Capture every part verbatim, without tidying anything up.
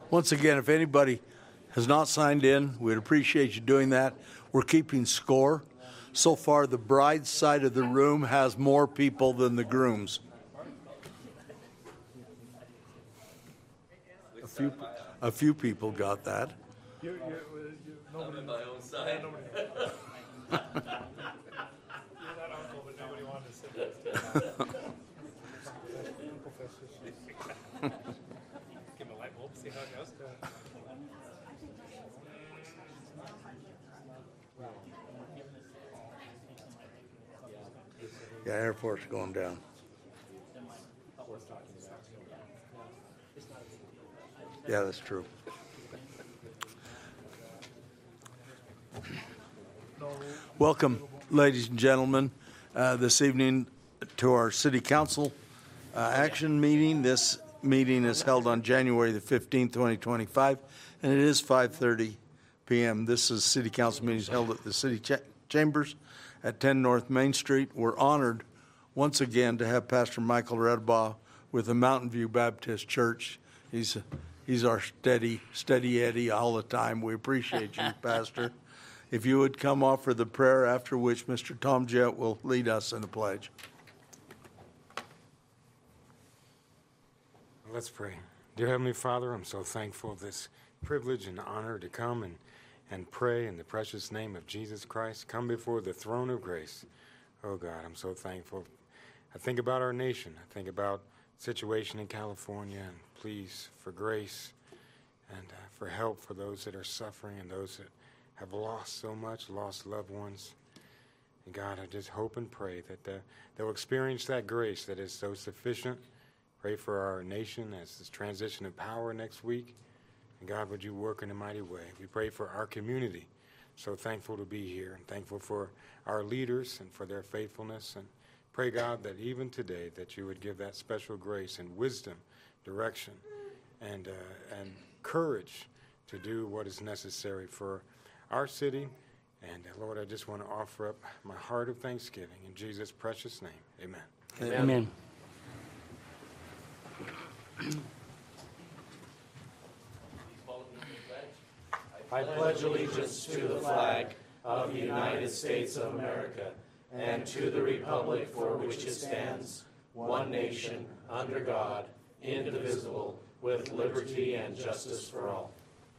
Once again, if anybody has not signed in, we'd appreciate you doing that. We're keeping score. So far, the bride's side of the room has more people than the groom's. A few, a few people got that. You, you, you, nobody, I'm on my own side. Nobody, you're that uncle, but nobody wanted to sit next to you. Give him a light bulb, see how it goes. Yeah, airport's going down. Yeah, that's true. Welcome, ladies and gentlemen, uh, this evening to our City Council uh, action meeting. This meeting is held on January the fifteenth, twenty twenty-five, and it is five thirty p m This is City Council meetings held at the City Ch- Chambers at ten North Main Street. We're honored once again to have Pastor Michael Redebaugh with the Mountain View Baptist Church. He's he's our steady, steady Eddie all the time. We appreciate you, Pastor. If you would come offer the prayer, after which Mister Tom Jett will lead us in the pledge. Let's pray. Dear Heavenly Father, I'm so thankful for this privilege and honor to come and, and pray in the precious name of Jesus Christ. Come before the throne of grace. Oh God, I'm so thankful. I think about our nation. I think about the situation in California, and please for grace and uh, for help for those that are suffering and those that have lost so much, lost loved ones. And God, I just hope and pray that the, they'll experience that grace that is so sufficient. Pray for our nation as this transition of power next week. And God, would you work in a mighty way? We pray for our community. So thankful to be here and thankful for our leaders and for their faithfulness. And pray, God, that even today that you would give that special grace and wisdom, direction, and, uh, and courage to do what is necessary for our city. And uh, Lord, I just want to offer up my heart of thanksgiving in Jesus' precious name. Amen. Amen. Amen. I pledge allegiance to the flag of the United States of America and to the republic for which it stands, one nation, under God, indivisible, with liberty and justice for all.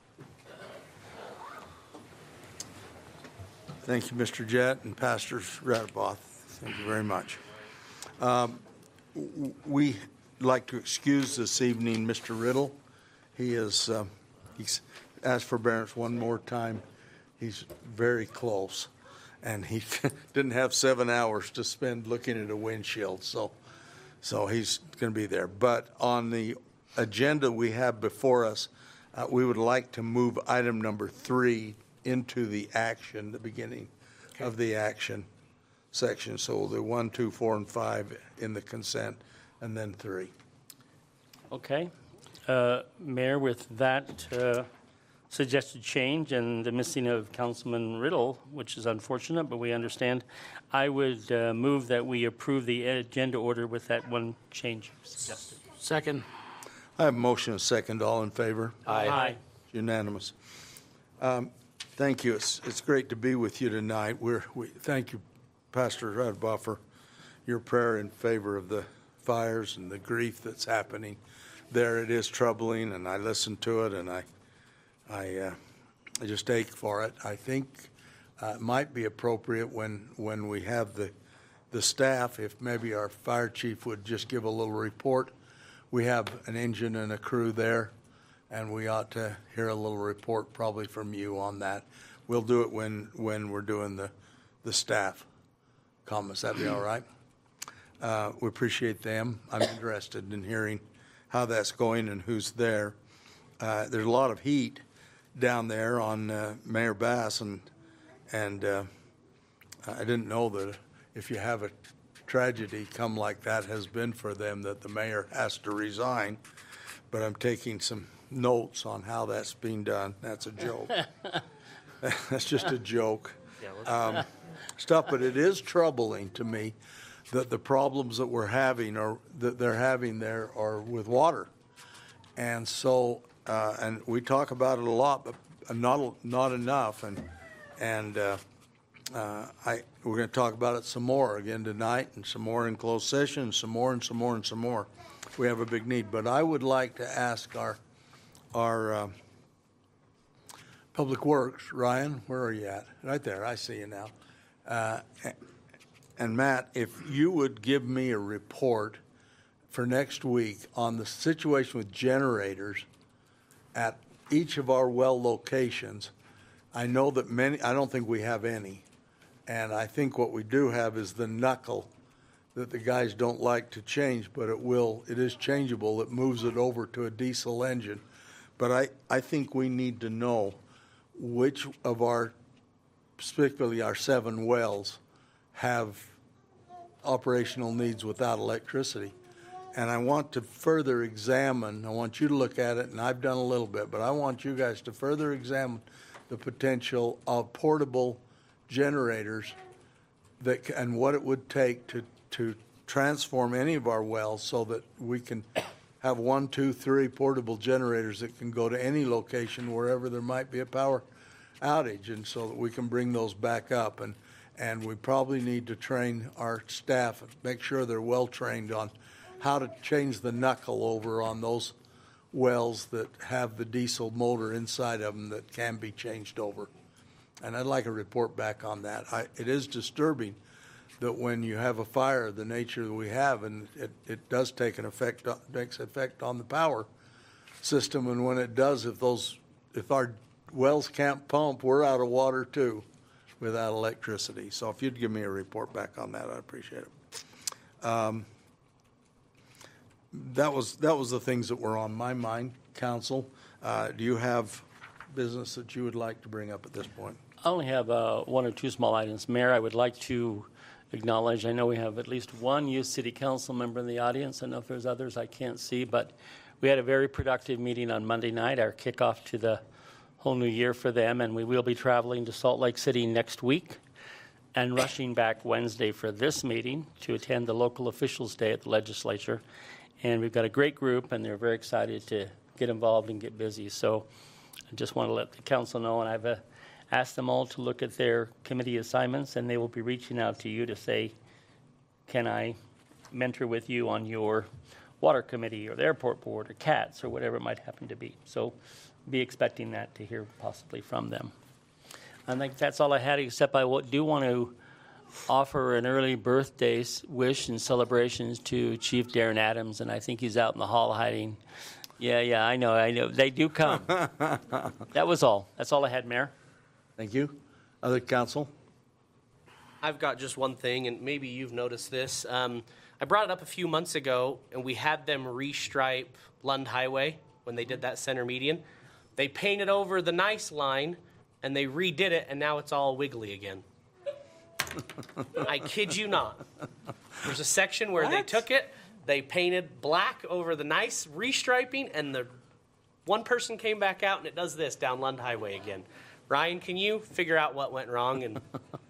Thank you, Mister Jett and Pastor Redebaugh. Thank you very much. Um, we like to excuse this evening Mister Riddle. He is uh, he's asked forbearance one more time. He's very close, and he didn't have seven hours to spend looking at a windshield, so so he's going to be there. But on the agenda we have before us, uh, we would like to move item number three into the action, the beginning okay. of the action section. So the one, two, four, and five in the consent, and then three. Okay. Uh, Mayor, with that uh, suggested change and the missing of Councilman Riddle, which is unfortunate, but we understand, I would uh, move that we approve the agenda order with that one change suggested. Second. I have a motion and a second. All in favor? Aye. Aye. Unanimous. Um, Thank you. It's it's great to be with you tonight. We're we thank you, Pastor Redebaugh, for your prayer in favor of the fires and the grief that's happening there. It is troubling, and I listened to it, and I I, uh, I just ache for it. I think uh, it might be appropriate when when we have the the staff, if maybe our fire chief would just give a little report. We have an engine and a crew there, and we ought to hear a little report probably from you on that. We'll do it when, when we're doing the, the staff comments. That'd be all right? Uh, we appreciate them. I'm interested in hearing how that's going and who's there. Uh, there's a lot of heat down there on uh, Mayor Bass, and, and uh, I didn't know that if you have a tragedy come like that has been for them, that the mayor has to resign. But I'm taking some notes on how that's being done. That's a joke. That's just a joke. Um, stuff, but it is troubling to me that the problems that we're having or that they're having there are with water. And so uh, and we talk about it a lot, but not not enough. And and uh, uh, I we're going to talk about it some more again tonight, and some more in closed session, and some more, and some more, and some more. We have a big need. But I would like to ask our our uh, Public Works, Ryan, where are you at? Right there. I see you now. Uh, and Matt, if you would give me a report for next week on the situation with generators at each of our well locations. I know that many, I don't think we have any. And I think what we do have is the knuckle that the guys don't like to change, but it will, it is changeable. It moves it over to a diesel engine. But I, I think we need to know which of our, particularly our seven wells, have operational needs without electricity. And I want to further examine, I want you to look at it, and I've done a little bit, but I want you guys to further examine the potential of portable generators that, and what it would take to, to transform any of our wells so that we can have one, two, three portable generators that can go to any location wherever there might be a power outage, and so that we can bring those back up. And, and we probably need to train our staff, make sure they're well-trained on how to change the knuckle over on those wells that have the diesel motor inside of them that can be changed over. And I'd like a report back on that. I, it is disturbing that when you have a fire of the nature that we have, and it, it does take an effect, makes effect on the power system, and when it does, if those, if our wells can't pump, we're out of water too without electricity. So if you'd give me a report back on that, I'd appreciate it. Um, That was that was the things that were on my mind, Council. Uh, do you have business that you would like to bring up at this point? I only have uh, one or two small items. Mayor, I would like to acknowledge, I know we have at least one youth city council member in the audience. I know if there's others I can't see, but we had a very productive meeting on Monday night, our kickoff to the whole new year for them, and we will be traveling to Salt Lake City next week and rushing back Wednesday for this meeting to attend the local officials' day at the legislature. And we've got a great group, and they're very excited to get involved and get busy. So I just want to let the council know, and I've uh, asked them all to look at their committee assignments, and they will be reaching out to you to say, can I mentor with you on your water committee or the airport board or CATS or whatever it might happen to be. So be expecting that to hear possibly from them. I think that's all I had, except I do want to offer an early birthday wish and celebrations to Chief Darren Adams, and I think he's out in the hall hiding. Yeah, yeah, I know, I know. They do come. That was all. That's all I had, Mayor. Thank you. Other council? I've got just one thing, and maybe you've noticed this. Um, I brought it up a few months ago, and we had them restripe Lund Highway when they did that center median. They painted over the nice line, and they redid it, and now it's all wiggly again. I kid you not. There's a section where What? they took it, they painted black over the nice restriping, and the one person came back out, and it does this down Lund Highway again. Ryan, can you figure out what went wrong? And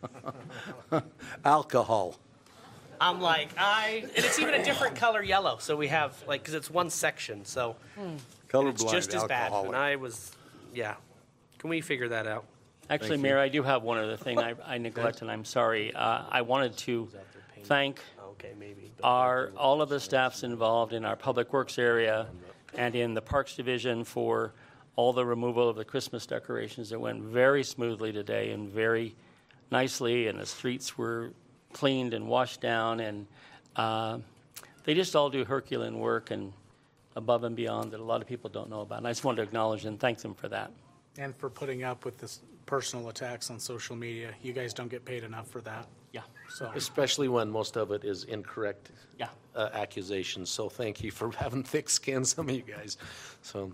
Alcohol. I'm like, I, and it's even a different color yellow. So we have, like, because it's one section. So Colorblind it's just as bad. alcoholic. And I was, yeah. Can we figure that out? Actually, Thank you. Mayor, I do have one other thing I, I neglected, and I'm sorry. Uh, I wanted to thank Okay, maybe. our, all of the staffs involved in our Public Works area and in the Parks Division for all the removal of the Christmas decorations that went very smoothly today and very nicely, and the streets were cleaned and washed down, and uh, they just all do Herculean work and above and beyond that a lot of people don't know about. And I just wanted to acknowledge and thank them for that. And for putting up with this personal attacks on social media. You guys don't get paid enough for that. Yeah, So, Especially when most of it is incorrect yeah. uh, accusations. So thank you for having thick skin, some of you guys. So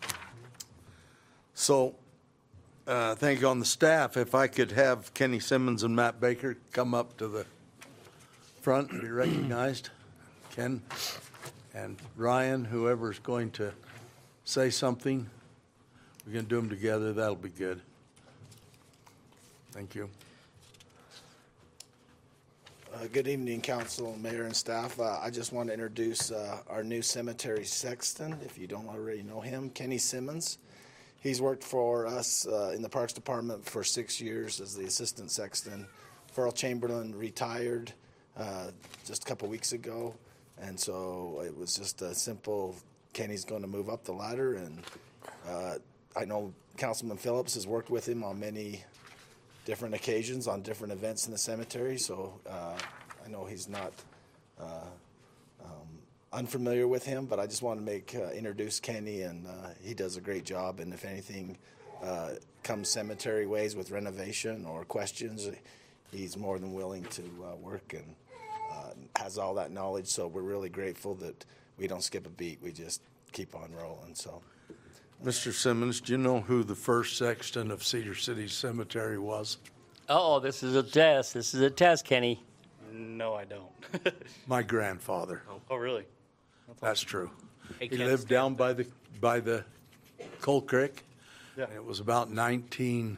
So, uh, thank you on the staff. If I could have Kenny Simmons and Matt Baker come up to the front and be recognized. Ken and Ryan, whoever's going to say something, we're going to do them together. That'll be good. Thank you. Uh, Good evening, council, mayor, and staff. Uh, I just want to introduce uh, our new cemetery sexton, if you don't already know him, Kenny Simmons. He's worked for us uh, in the Parks Department for six years as the assistant sexton. Farrell Chamberlain retired uh, just a couple weeks ago, and so it was just a simple, Kenny's going to move up the ladder, and uh, I know Councilman Phillips has worked with him on many different occasions on different events in the cemetery, so uh, I know he's not uh, um, unfamiliar with him, but I just want to make uh, introduce Kenny, and uh, he does a great job. And if anything uh, comes cemetery ways with renovation or questions, he's more than willing to uh, work and uh, has all that knowledge. So we're really grateful that we don't skip a beat; we just keep on rolling. So. Mister Simmons, do you know who the first sexton of Cedar City Cemetery was? Oh, this is a test. This is a test, Kenny. No, I don't. My grandfather. Oh, really? That's true. Hey, He Ken, lived down by the, by the Coal Creek. Yeah. And it was about nineteen,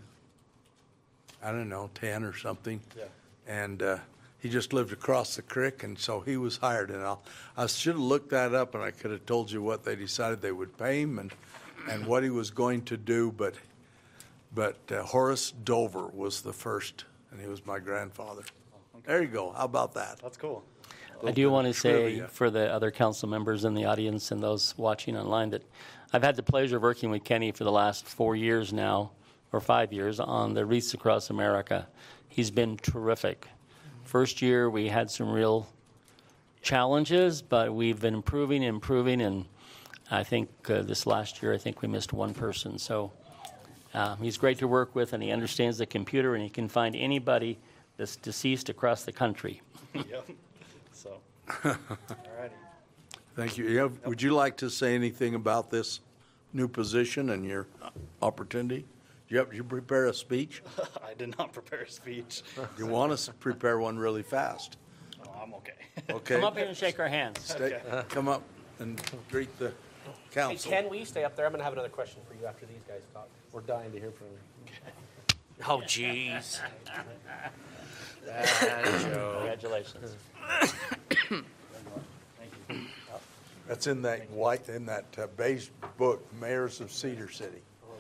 I don't know, ten or something. Yeah. And uh, he just lived across the creek, and so he was hired. And I'll, I should have looked that up, and I could have told you what they decided they would pay him and, and what he was going to do. But, but uh, Horace Dover was the first, and he was my grandfather. There you go. How about that? That's cool. I do want to say trivia. for the other council members in the audience and those watching online that I've had the pleasure of working with Kenny for the last four years now, or five years, on the Wreaths Across America. He's been terrific. First year we had some real challenges, but we've been improving, improving, and I think uh, this last year I think we missed one person. So uh, he's great to work with, and he understands the computer, and he can find anybody that's deceased across the country. Yep. So, all righty. Thank you. Yeah, would you like to say anything about this new position and your opportunity? Do you have, did you prepare a speech? I did not prepare a speech. You want us to prepare one really fast? Oh, I'm okay. Okay. Come up here and shake our hands. Stay, come up and greet the Hey, council. Ken, will you stay up there? I'm going to have another question for you after these guys talk. We're dying to hear from you. Oh, jeez. Congratulations. That's in that white, in that uh, beige book, Mayors of Cedar City.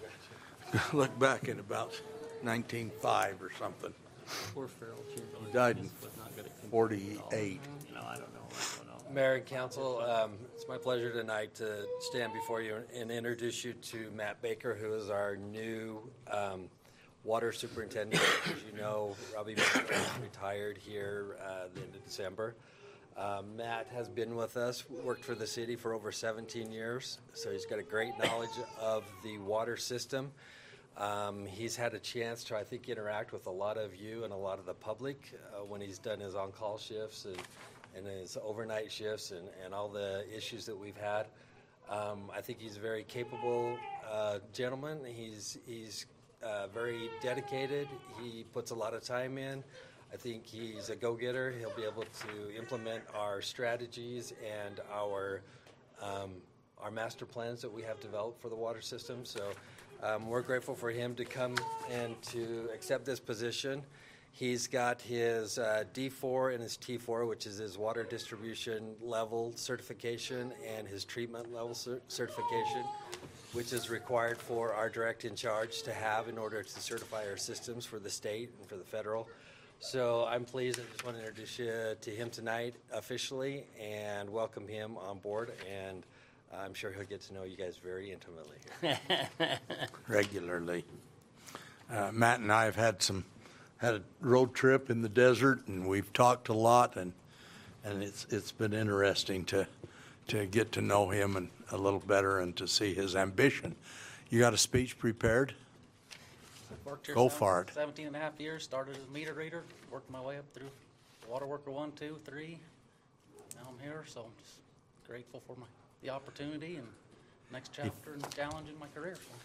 Look back in about nineteen oh five or something. Poor Farrell Chamberlain. He died in was not good at forty-eight. No, I don't know. I don't know. Mayor and Council, um, it's my pleasure tonight to stand before you and introduce you to Matt Baker, who is our new um, water superintendent. As you know, Robbie Baker retired here uh, the end of December. Um, Matt has been with us, worked for the city for over seventeen years, so he's got a great knowledge of the water system. Um, he's had a chance to, I think, interact with a lot of you and a lot of the public uh, when he's done his on-call shifts and, and his overnight shifts and, and all the issues that we've had. Um, I think he's a very capable uh, gentleman. He's he's uh, very dedicated. He puts a lot of time in. I think he's a go-getter. He'll be able to implement our strategies and our um, our master plans that we have developed for the water system. So um, we're grateful for him to come and to accept this position. He's got his uh, D four and his T four, which is his water distribution level certification and his treatment level cer- certification, which is required for our direct in charge to have in order to certify our systems for the state and for the federal. So I'm pleased. I just want to introduce you to him tonight officially and welcome him on board. And I'm sure he'll get to know you guys very intimately here. Regularly. Uh, Matt and I have had some, had a road trip in the desert, and we've talked a lot, and and it's it's been interesting to to get to know him and a little better and to see his ambition. You got a speech prepared? I've worked here Go seven- for it. seventeen and a half years, started as a meter reader, worked my way up through water worker one, two, three. Now I'm here, so I'm just grateful for my, the opportunity and next chapter and challenge in my career. So.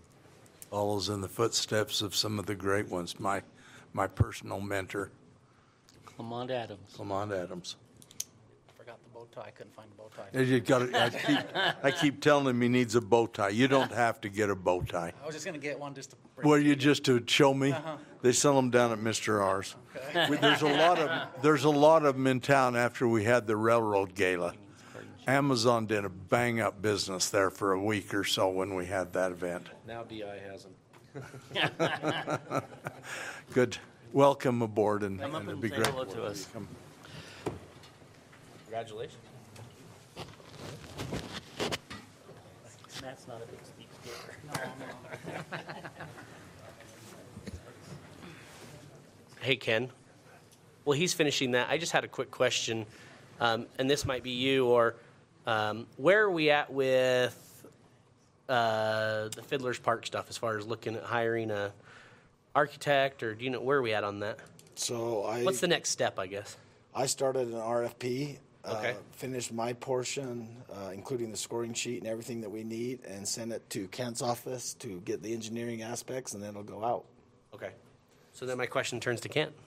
Follows in the footsteps of some of the great ones. My my personal mentor, Lamont Adams. Lamont Adams. Forgot the bow tie. I couldn't find a bow tie. You got. I keep, I keep telling him he needs a bow tie. You don't have to get a bow tie. I was just gonna get one just to. Bring Well, you just to show me. Uh-huh. They sell them down at Mister R's. Okay. We, there's a lot of there's a lot of them in town after we had the railroad gala. Amazon did a bang up business there for a week or so when we had that event. Now D I has them. Good. Welcome aboard, and, Come up and it'd and be say great. hello to us. Come. Congratulations. Matt's not a big speaker. Hey, Ken. Well, he's finishing that. I just had a quick question, um, and this might be you, or um, where are we at with uh, the Fiddler's Park stuff as far as looking at hiring a architect, or do you know where are we at on that? So I What's the next step, I guess? I started an R F P. Okay. Uh, finished my portion, uh, including the scoring sheet and everything that we need, and sent it to Kent's office to get the engineering aspects, and then it'll go out. Okay. So then my question turns to Kent.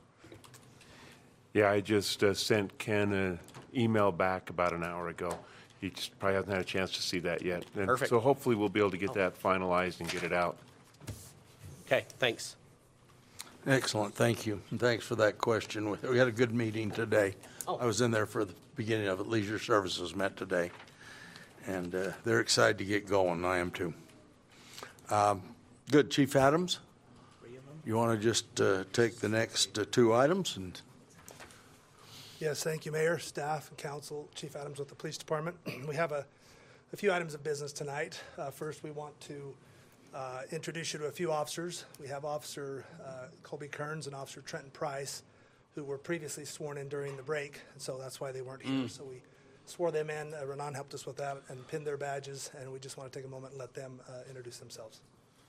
Yeah, I just uh, sent Ken an email back about an hour ago. He just probably hasn't had a chance to see that yet. And Perfect. So hopefully we'll be able to get that finalized and get it out. Okay, thanks. Excellent. Thank you. And thanks for that question. We we had a good meeting today. Oh. I was in there for the beginning of it. Leisure Services met today, and uh, they're excited to get going. I am too. Um, good. Chief Adams, you want to just uh, take the next uh, two items and. Yes, thank you, Mayor, staff, and council. Chief Adams with the Police Department. We have a, a few items of business tonight. Uh, first, we want to uh, introduce you to a few officers. We have Officer uh, Colby Kearns and Officer Trenton Price, who were previously sworn in during the break, and so that's why they weren't here. So we swore them in. Uh, Renan helped us with that and pinned their badges, and we just want to take a moment and let them uh, introduce themselves.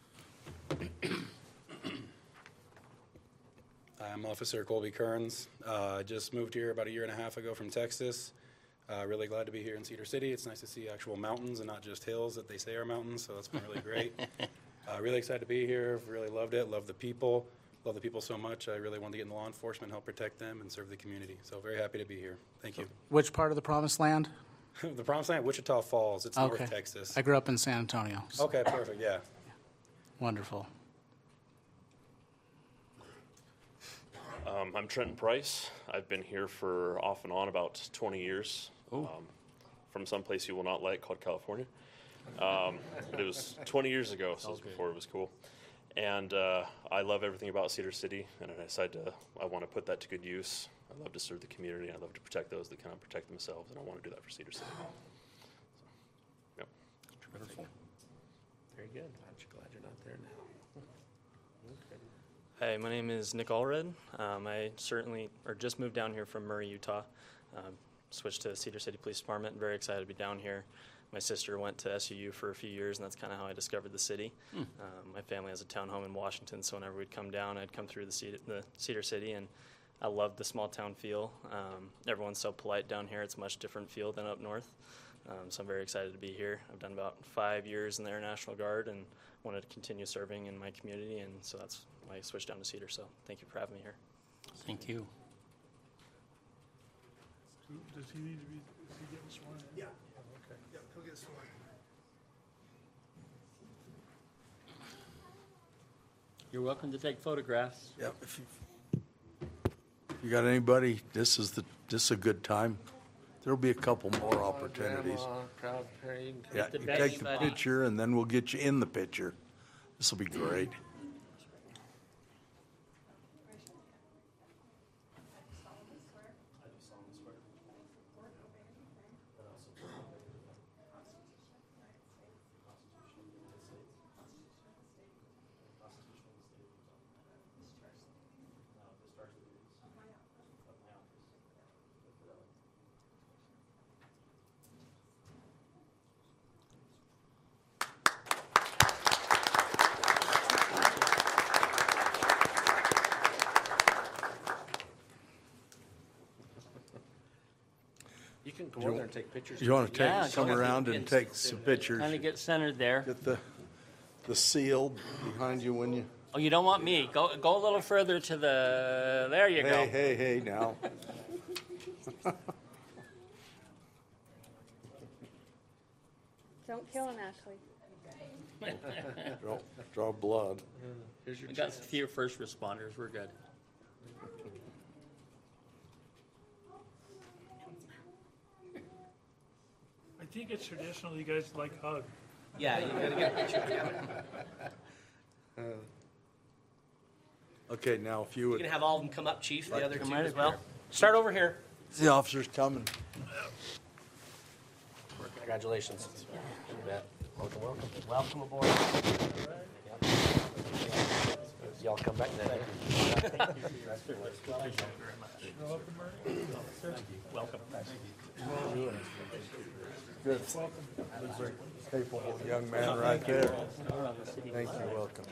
I'm Officer Colby Kearns. Uh, I just moved here about a year and a half ago from Texas. Uh, really glad to be here in Cedar City. It's nice to see actual mountains and not just hills that they say are mountains, so that's been really great. Uh, really excited to be here. Really loved it. Love the people. Love the people so much. I really wanted to get into law enforcement, help protect them, and serve the community. So very happy to be here. Thank you. Which part of the Promised Land? The Promised Land, Wichita Falls. It's Okay. North Texas. I grew up in San Antonio. so- Okay, perfect. Yeah. Wonderful. Um, I'm Trenton Price. I've been here for off and on about twenty years, um, from some place you will not like called California. Um, but it was twenty years ago, so it was before it was cool. And uh, I love everything about Cedar City, and I decided to, I want to put that to good use. I love to serve the community, and I love to protect those that cannot protect themselves, and I want to do that for Cedar City. So, yep. Wonderful. Very good. Glad you're not there now. Hey, my name is Nick Allred. Um, I certainly, or just moved down here from Murray, Utah. Um, switched to Cedar City Police Department. Very excited to be down here. My sister went to S U U for a few years, and that's kind of how I discovered the city. Hmm. Um, my family has a town home in Washington, so whenever we'd come down, I'd come through the Cedar, the Cedar City, and I loved the small town feel. Um, everyone's so polite down here. It's a much different feel than up north. Um, so I'm very excited to be here. I've done about five years in the Air National Guard and wanted to continue serving in my community, and so that's why I switched down to Cedar. So thank you for having me here. Thank you. Does he need to be, is he getting sworn in? Yeah. Okay. Yeah, he'll get sworn. You're welcome to take photographs. Yep. If you, you got anybody? This is the this is a good time. There'll be a couple more opportunities. Grandma, proud parade. Yeah, the you best take the buddy. picture, and then we'll get you in the picture. This will be great. You can go over there and take pictures. You want to Yeah, take come go. around and take some pictures? Kind of get centered there. Get the the seal behind you when you. Oh, you don't want me. Go go a little further to the. There you Hey, go. hey, hey! Now. Don't kill him, Ashley. Draw, draw blood. We got a few first responders. We're good. I think it's traditional you guys like hug. Yeah, you gotta get a picture together. Uh, Okay, now if you You would, can have all of them come up, Chief, the other two Might as as well. well. Start over here. the officer's coming. Congratulations. You bet. Welcome, welcome. Welcome aboard. Y'all come back then. Welcome. Good. Capable young man right there. Thank you, welcome.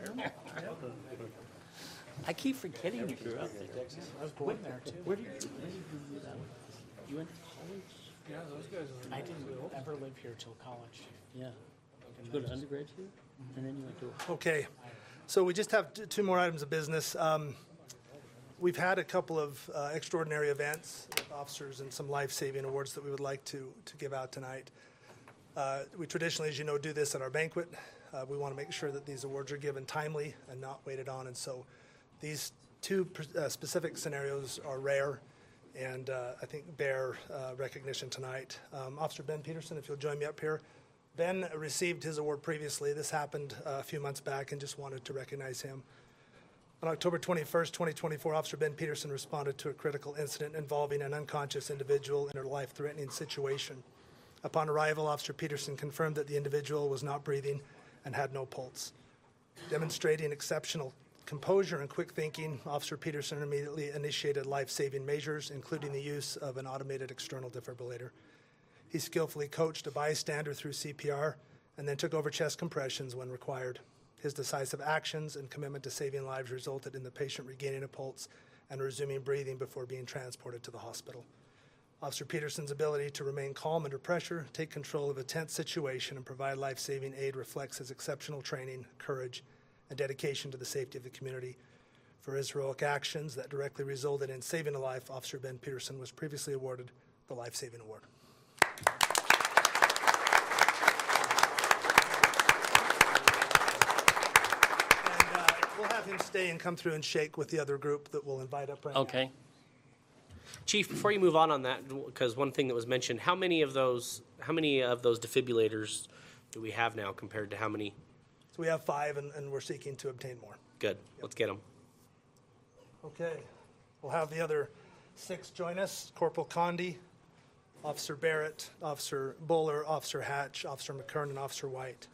I keep forgetting you grew up there. I was born there too. Where did you, where did you do that? You went to college? Yeah, those guys are. I didn't ever live here till college. Yeah. Did you go to undergrad here? And then you went to... Okay, so we just have t- two more items of business. Um, We've had a couple of uh, extraordinary events with officers and some life-saving awards that we would like to, to give out tonight. Uh, we traditionally, as you know, do this at our banquet. Uh, we want to make sure that these awards are given timely and not waited on, and so these two uh, specific scenarios are rare and uh, I think bear uh, recognition tonight. Um, Officer Ben Peterson, if you'll join me up here. Ben received his award previously. This happened uh, a few months back, and just wanted to recognize him. On October twenty-first, twenty twenty-four, Officer Ben Peterson responded to a critical incident involving an unconscious individual in a life-threatening situation. Upon arrival, Officer Peterson confirmed that the individual was not breathing and had no pulse. Demonstrating exceptional composure and quick thinking, Officer Peterson immediately initiated life-saving measures, including the use of an automated external defibrillator. He skillfully coached a bystander through C P R and then took over chest compressions when required. His decisive actions and commitment to saving lives resulted in the patient regaining a pulse and resuming breathing before being transported to the hospital. Officer Peterson's ability to remain calm under pressure, take control of a tense situation, and provide life-saving aid reflects his exceptional training, courage, and dedication to the safety of the community. For his heroic actions that directly resulted in saving a life, Officer Ben Peterson was previously awarded the Life Saving Award. We'll have him stay and come through and shake with the other group that we'll invite up right now. Okay. Chief, before you move on on that, because one thing that was mentioned, how many of those, how many of those defibrillators do we have now compared to how many? So we have five, and, and we're seeking to obtain more. Good. Let's get them. Okay. We'll have the other six join us. Corporal Condi, Officer Barrett, Officer Buller, Officer Hatch, Officer McKern, and Officer White.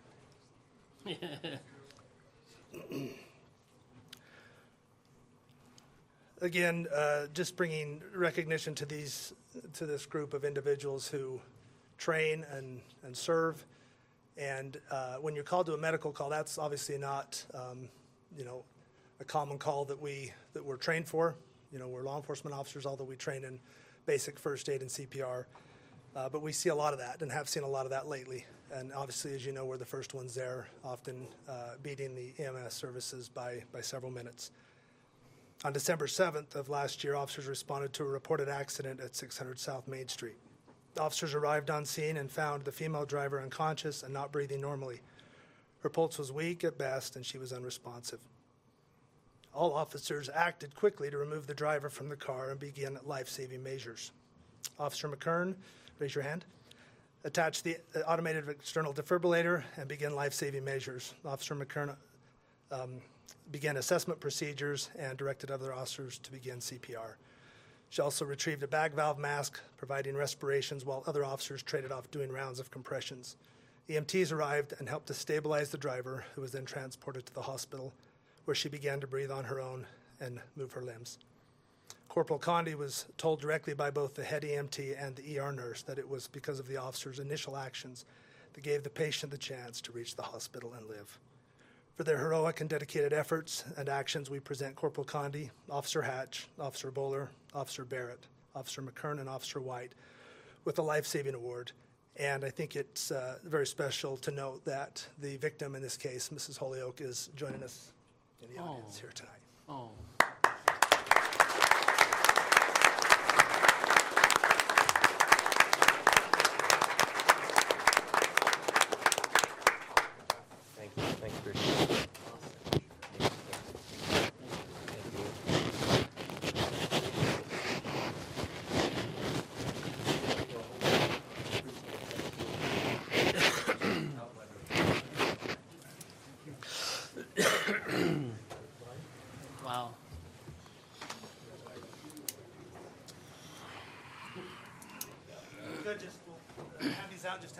Again, uh, just bringing recognition to these, to this group of individuals who train and, and serve. And uh, when you're called to a medical call, that's obviously not, um, you know, a common call that we that we're trained for. You know, we're law enforcement officers, although we train in basic first aid and C P R. Uh, but we see a lot of that and have seen a lot of that lately. And obviously, as you know, we're the first ones there, often uh, beating the E M S services by by several minutes. On December seventh of last year, officers responded to a reported accident at six hundred South Main Street. Officers arrived on scene and found the female driver unconscious and not breathing normally. Her pulse was weak at best, and she was unresponsive. All officers acted quickly to remove the driver from the car and begin life-saving measures. Officer McKern, raise your hand. Attach the automated external defibrillator and begin life-saving measures. Officer McKern um, began assessment procedures and directed other officers to begin C P R. She also retrieved a bag valve mask, providing respirations while other officers traded off doing rounds of compressions. E M Ts arrived and helped to stabilize the driver, who was then transported to the hospital, where she began to breathe on her own and move her limbs. Corporal Condi was told directly by both the head E M T and the E R nurse that it was because of the officer's initial actions that gave the patient the chance to reach the hospital and live. For their heroic and dedicated efforts and actions, we present Corporal Condi, Officer Hatch, Officer Bowler, Officer Barrett, Officer McKern, and Officer White with the Life-Saving Award. And I think it's uh, very special to note that the victim in this case, Missus Holyoke, is joining us in the audience Oh. here tonight. Oh.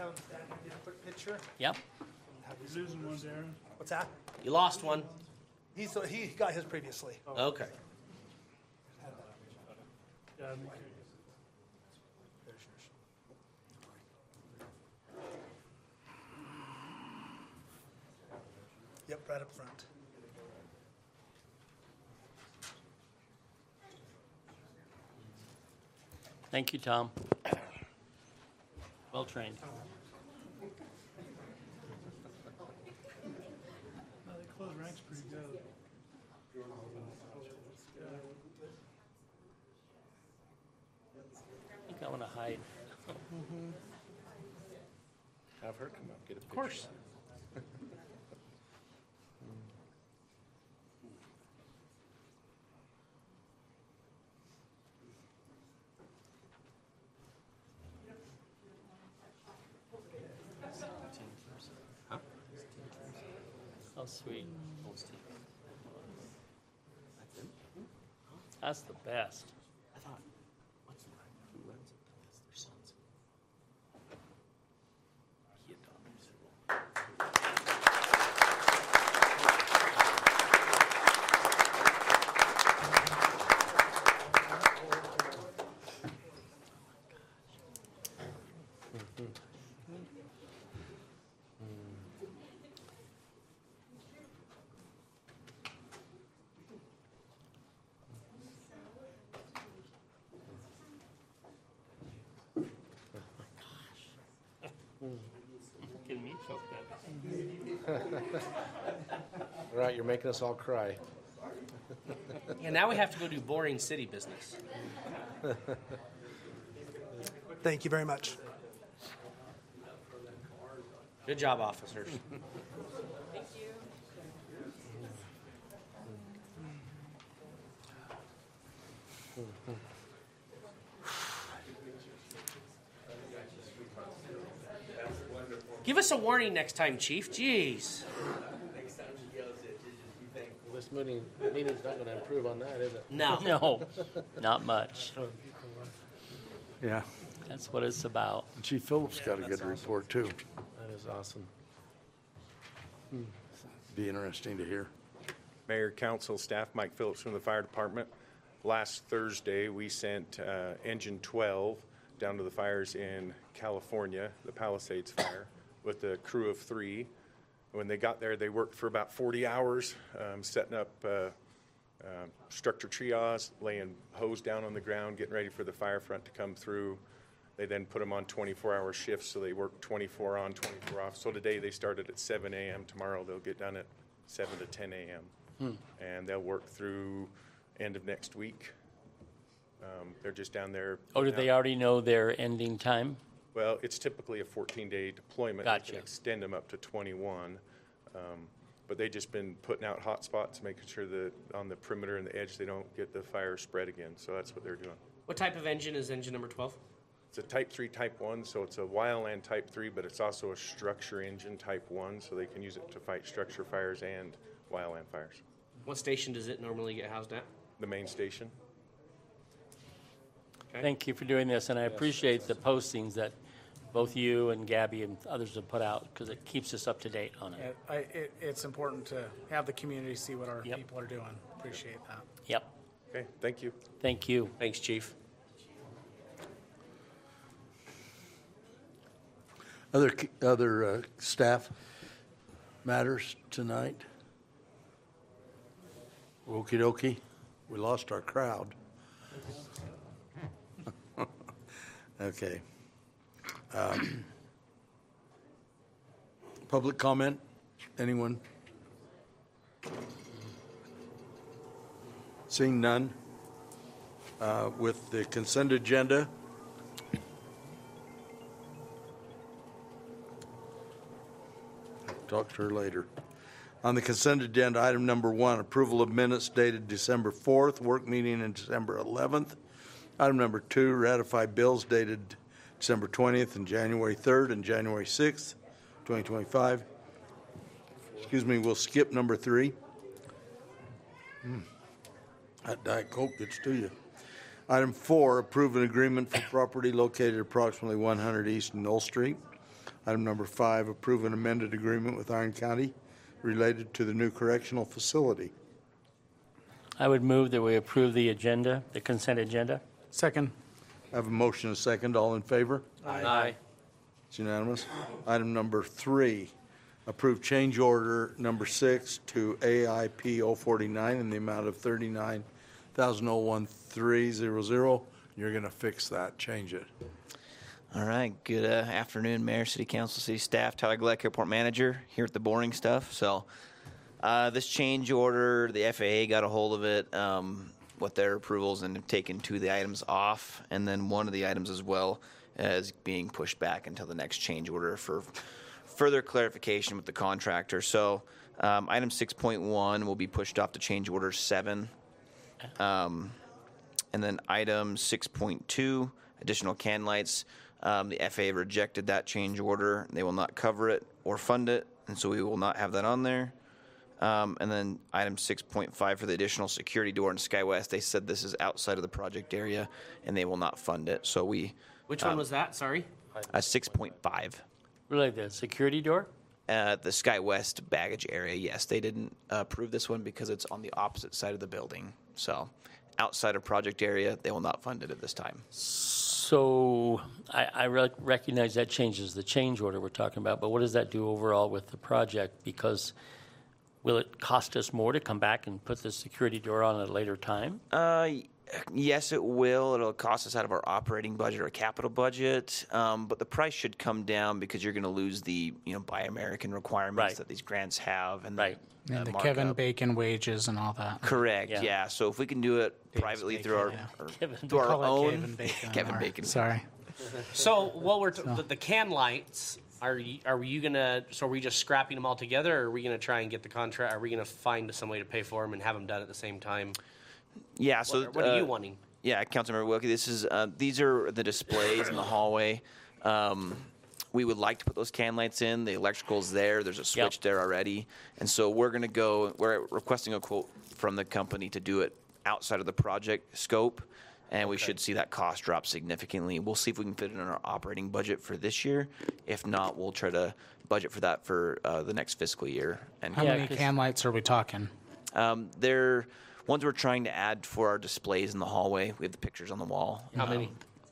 Town stand and get a quick picture. Yep. You're losing one, Darren. What's that? You lost one. He's, he got his previously. Okay. Yeah, me too. There's yours. Yep, right up front. Thank you, Tom. Well trained. No, they close ranks pretty good. I think I want to hide. Have her come up, get a picture. Of course. Oh, sweet. That's the best. I thought, what's the who runs it? That's their sons. He adopted. Getting me choked up. All right, you're making us all cry. Yeah, now we have to go do boring city business. Thank you very much. Good job, officers. Thank you. Give us a warning next time, Chief. Jeez. Well, this meeting, meeting's not going to improve on that, is it? No. No, not much. Yeah. That's what it's about. Chief Phillips got a good report, too. That is awesome. Be interesting to hear. Mayor, council, staff, Mike Phillips from the fire department. Last Thursday, we sent uh, Engine twelve down to the fires in California, the Palisades fire, with a crew of three. When they got there, they worked for about forty hours, um, setting up uh, uh, structure triage, laying hose down on the ground, getting ready for the fire front to come through. They then put them on twenty-four hour shifts, so they work twenty-four on, twenty-four off. So today they started at seven a.m. Tomorrow they'll get done at seven to ten a.m. Hmm. And they'll work through end of next week. Um, they're just down there. Oh, do putting they out- already know their ending time? Well, it's typically a fourteen day deployment. Gotcha. You can extend them up to twenty-one. Um, but they've just been putting out hot spots, making sure that on the perimeter and the edge they don't get the fire spread again. So that's what they're doing. What type of engine is engine number twelve? It's a Type three, Type one, so it's a wildland Type three, but it's also a structure engine Type one, so they can use it to fight structure fires and wildland fires. What station does it normally get housed at? The main station. Okay. Thank you for doing this, and I appreciate the postings that both you and Gabby and others have put out, because it keeps us up to date on it. It, I, it, it's important to have the community see what our Yep. people are doing. Appreciate that. Yep. Okay, thank you. Thank you. Thanks, Chief. Other, other uh, staff matters tonight? Okey dokey. We lost our crowd. Okay. Um, Public comment? Anyone? Seeing none. Uh, With the consent agenda, talk to her later. On the consent agenda, item number one, approval of minutes dated December fourth, work meeting in December eleventh. Item number two, ratify bills dated December twentieth and January third and January sixth, twenty twenty-five. Excuse me, we'll skip number three. Hmm. That Diet Coke gets to you. Item four, approve an agreement for property located approximately one hundred East Knoll Street. Item number five, approve an amended agreement with Iron County related to the new correctional facility. I would move that we approve the agenda, the consent agenda. Second. I have a motion and a second. All in favor? Aye. It's unanimous. Item number three, approve change order number six to A I P zero forty-nine in the amount of thirty-nine thousand thirteen hundred. You're going to fix that, change it. All right. Good uh, afternoon, Mayor, City Council, City Staff. Tyler Gleck, Airport Manager, here at the boring stuff. So uh, this change order, the F A A got a hold of it um, with their approvals and have taken two of the items off. And then one of the items as well is being pushed back until the next change order for further clarification with the contractor. So um, item six point one will be pushed off to change order seven. Um, and then item six point two, additional can lights. Um, the F A A rejected that change order. They will not cover it or fund it, and so we will not have that on there. Um, and then item six point five for the additional security door in SkyWest, they said this is outside of the project area, and they will not fund it. So we... Which um, one was that? Sorry. Uh, six point five. Really, the security door? Uh, the SkyWest baggage area, yes. They didn't uh, approve this one because it's on the opposite side of the building. So outside of project area, they will not fund it at this time. So I, I re- recognize that changes the change order we're talking about, but what does that do overall with the project? Because will it cost us more to come back and put the security door on at a later time? Uh, yes, it will. It'll cost us out of our operating budget or capital budget, um, but the price should come down because you're going to lose the you know Buy American requirements Right. that these grants have, and right. the, uh, And the markup. Kevin Bacon wages and all that. Correct. Yeah. Yeah. So if we can do it privately through our, yeah. or Kevin through our Call it own Kevin Bacon. Kevin or- Bacon. Sorry. So what we're t- the, the can lights. Are you, are you gonna? So are we just scrapping them all together, or are we gonna try and get the contract? Are we gonna find some way to pay for them and have them done at the same time? Yeah. So What, what are uh, you wanting? Yeah, Councilmember Wilkie, this is uh, these are the displays in the hallway. Um, we would like to put those can lights in. The electrical's there. There's a switch Yep. there already, and so we're going to go. We're requesting a quote from the company to do it outside of the project scope, and we should see that cost drop significantly. We'll see if we can fit it in our operating budget for this year. If not, we'll try to budget for that for uh, the next fiscal year. And How Yeah, many 'cause- can lights are we talking? um, they're ones we're trying to add for our displays in the hallway. We have the pictures on the wall. How many?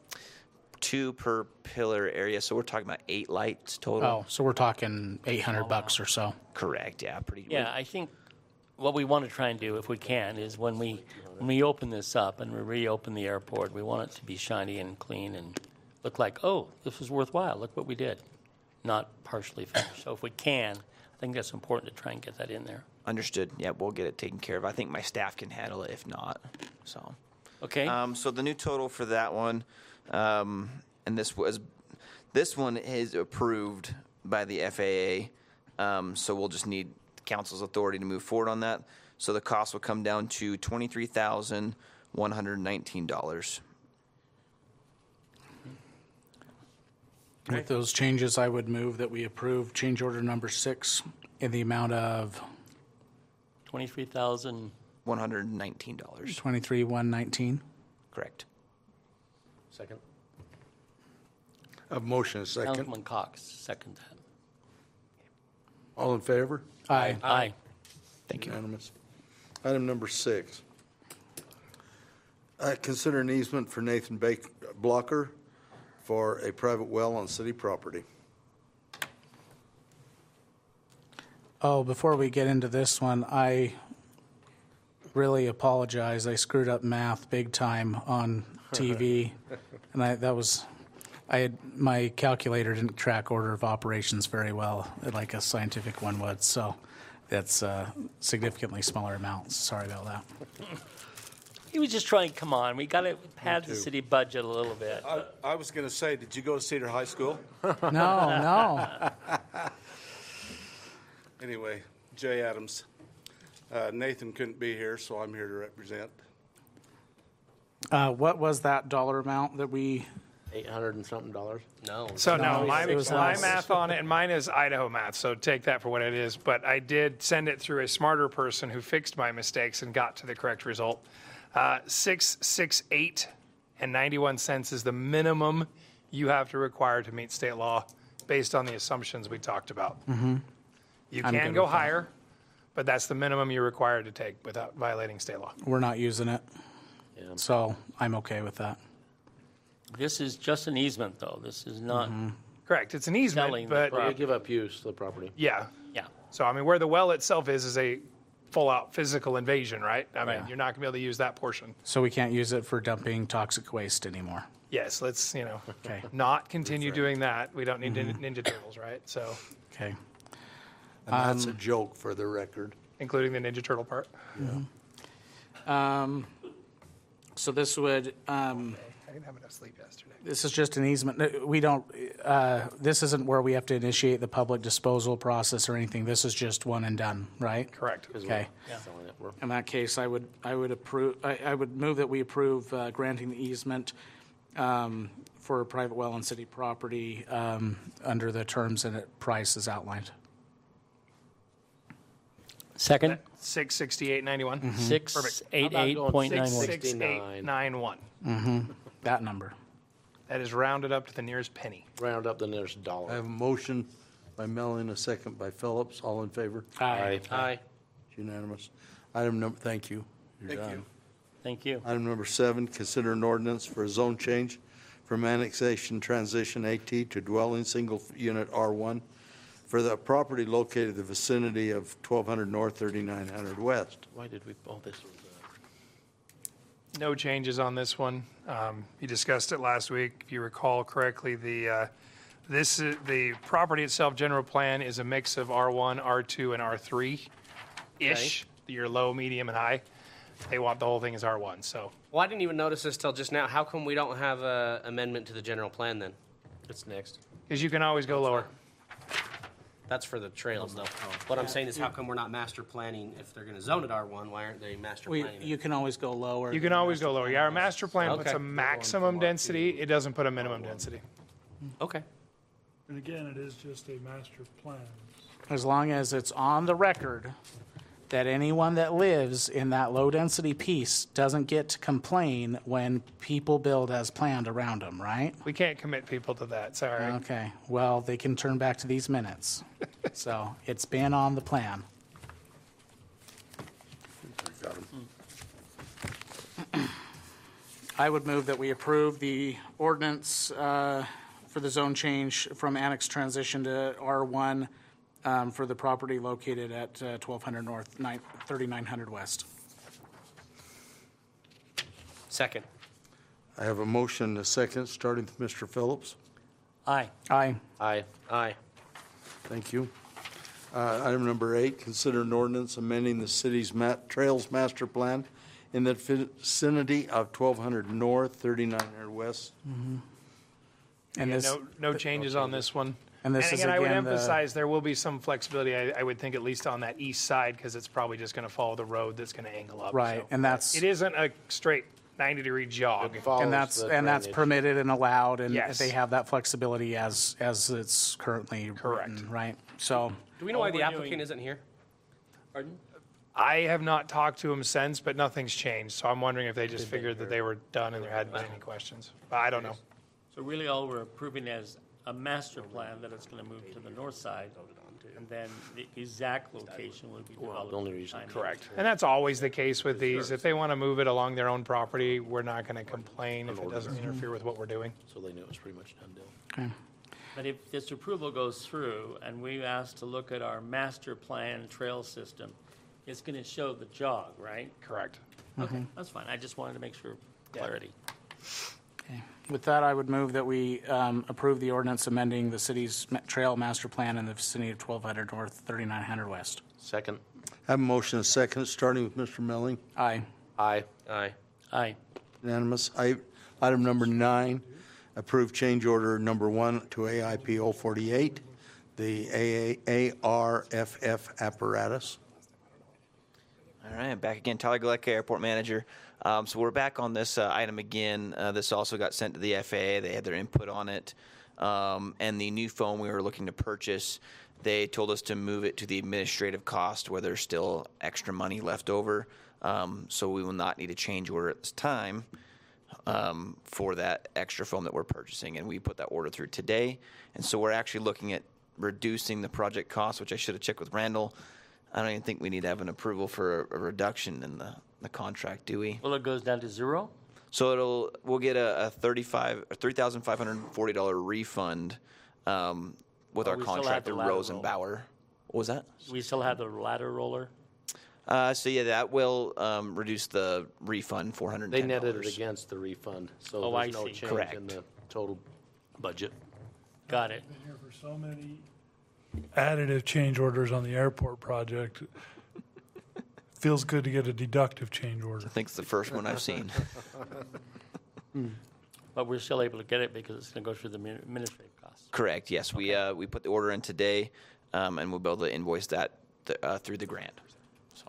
Two per pillar area, so we're talking about eight lights total. Oh, so we're talking eight hundred bucks or so. Correct. Yeah, pretty. Yeah, I think what we want to try and do, if we can, is when we when we open this up and we reopen the airport, we want it to be shiny and clean and look like, oh, this was worthwhile. Look what we did, not partially finished. So if we can, I think that's important to try and get that in there. Understood. Yeah, we'll get it taken care of. I think my staff can handle it if not. So. Okay. Um, so the new total for that one, um, and this was, this one is approved by the F A A. Um, so we'll just need council's authority to move forward on that. So the cost will come down to twenty-three thousand one hundred nineteen dollars. With those changes, I would move that we approve change order number six in the amount of Twenty-three thousand. One hundred nineteen dollars. twenty-three one nineteen. Correct. Second. I have a motion and a second. Councilman Cox, second that. All in favor? Aye. Aye. Thank you. Unanimous. Item number six. Uh, Consider an easement for Nathan Bake Blocker for a private well on city property. Oh, before we get into this one, I really apologize. I screwed up math big time on T V, and I that was I had my calculator didn't track order of operations very well, like a scientific one would. So that's a significantly smaller amount. Sorry about that. He was just trying, come on, we got to pad the city budget a little bit. I, I was going to say, did you go to Cedar High School? No, no. Anyway, Jay Adams. Uh, Nathan couldn't be here, so I'm here to represent. Uh, what was that dollar amount that we? Eight hundred and something dollars. No. So no, No, my, it was my less. math on it, and mine is Idaho math, so take that for what it is. But I did send it through a smarter person who fixed my mistakes and got to the correct result. Uh, six six eight and ninety one cents is the minimum you have to require to meet state law based on the assumptions we talked about. Mm-hmm. You I'm can good go with that. higher, but that's the minimum you're required to take without violating state law. We're not using it, Yeah. so I'm okay with that. This is just an easement, though. This is not Correct. It's an selling easement, the but Well, you property. give up use to the property. yeah. Yeah. So, I mean, where the well itself is, is a full-out physical invasion, right? I mean, Right. you're not going to be able to use that portion. So we can't use it for dumping toxic waste anymore. Yes, let's, you know, Okay. not continue doing that. We don't need Nin- Ninja Turtles, right? So, Okay. And that's a joke for the record. including the Ninja Turtle part. Um, so this would, um, I didn't have enough sleep yesterday. this is just an easement. No, We don't, uh, this isn't where we have to initiate the public disposal process or anything. This is just one and done, right? Correct. Okay. Selling it. We're- In that case, I would, I would approve, I, I would move that we approve uh, granting the easement um, for a private well on city property um, under the terms and at price as outlined. Second, Six sixty-eight ninety-one. Mm-hmm. six eight eight point nine one. Six six eight nine one. That number. That is rounded up to the nearest penny. Round up the nearest I dollar. have a motion by Melling, a second by Phillips. All in favor? Aye. Aye. It's unanimous. Item number, thank you. You're Thank done. you. Thank you. Item number seven, consider an ordinance for a zone change from annexation transition AT to dwelling single unit R one for the property located in the vicinity of twelve hundred north, thirty-nine hundred west. Why did we, oh, this was, uh, No changes on this one. Um, You discussed it last week. If you recall correctly, the, uh, this, is- the property itself, general plan, is a mix of R one, R two, and R three-ish. Your low, medium, and high. They want the whole thing as R one, so. Well, I didn't even notice this till just now. How come we don't have a amendment to the general plan then? it's next. Because you can always go lower. That's for the trails, though. What I'm saying is, how come we're not master planning? If they're going to zone it R one, why aren't they master We, planning? you it? can always go lower. You can always go lower. Yeah, our master plan puts Okay. a maximum density. It doesn't put a minimum density. Okay. And again, it is just a master plan. As long as it's on the record that anyone that lives in that low-density piece doesn't get to complain when people build as planned around them, right? We can't commit people to that, sorry. Okay, well, they can turn back to these minutes. So it's been on the plan. Got 'em. I would move that we approve the ordinance uh, for the zone change from annex transition to R one um, for the property located at uh, twelve hundred north, nine- thirty-nine hundred west. Second. I have a motion, and a second, starting with Mister Phillips. Aye. Aye. Aye. Aye. Thank you. Uh, Item number eight, consider an ordinance amending the city's ma- Trails Master Plan in the vicinity of twelve hundred north, thirty-nine hundred west. And Yeah, this, no, no changes on this one. And this and is again, I would again the- emphasize there will be some flexibility. I, I would think at least on that east side because it's probably just going to follow the road that's going to angle up. right, so. and that's, It isn't a straight ninety degree jog. Follows and that's, the and that's drainage. permitted and allowed, and Yes. they have that flexibility as, as it's currently Correct. written, right? So, Do we know All why the we're applicant doing- isn't here? Pardon? I have not talked to him since, but nothing's changed. So I'm wondering if they just figured that they were done and there hadn't been any questions. But I don't know. So really all we're approving is a master plan that it's going to move to the north side, and then the exact location will be developed. The only reason, by now. Correct. And that's always the case with these. If they want to move it along their own property, we're not going to complain if it doesn't interfere with what we're doing. so they knew it was pretty much done deal. okay. But if this approval goes through and we ask to look at our master plan trail system, it's going to show the jog, right? Correct. Okay, that's fine. I just wanted to make sure clarity. Okay. With that, I would move that we um, approve the ordinance amending the city's ma- trail master plan in the vicinity of twelve hundred north, thirty-nine hundred west. Second. I have a motion, and a second, starting with Mister Melling. Aye. Aye. Aye. Aye. Unanimous. I- Item number nine, approve change order number one to A I P zero forty-eight, the A A R F F apparatus. All right, back again. Tyler Galecka, Airport Manager. Um, so we're back on this uh, item again. Uh, this also got sent to the F A A. They had their input on it. Um, and the new phone we were looking to purchase, they told us to move it to the administrative cost where there's still extra money left over. Um, so we will not need a change order at this time. um, for that extra foam that we're purchasing, and we put that order through today. And so we're actually looking at reducing the project cost, which I should have checked with Randall. I don't even think we need to have an approval for a, a reduction in the, the contract, do we? Well, it goes down to zero? So it'll we'll get a, a thirty-five or three thousand five hundred forty dollar refund um, with Oh, our we still have contractor the lateral. Rosenbauer. What was that? We still have the ladder roller? Uh, so yeah, that will um, reduce the refund four hundred. They netted it against the refund, so Oh, I there's no see. change in Correct. the total budget. Got it. Been here for so many additive change orders on the airport project. Feels good to get a deductive change order. I think it's the first one I've seen. But we're still able to get it because it's going to go through the min- administrative costs. Correct. Yes, we uh, we put the order in today, um, and we'll be able to invoice that th- uh, through the grant. So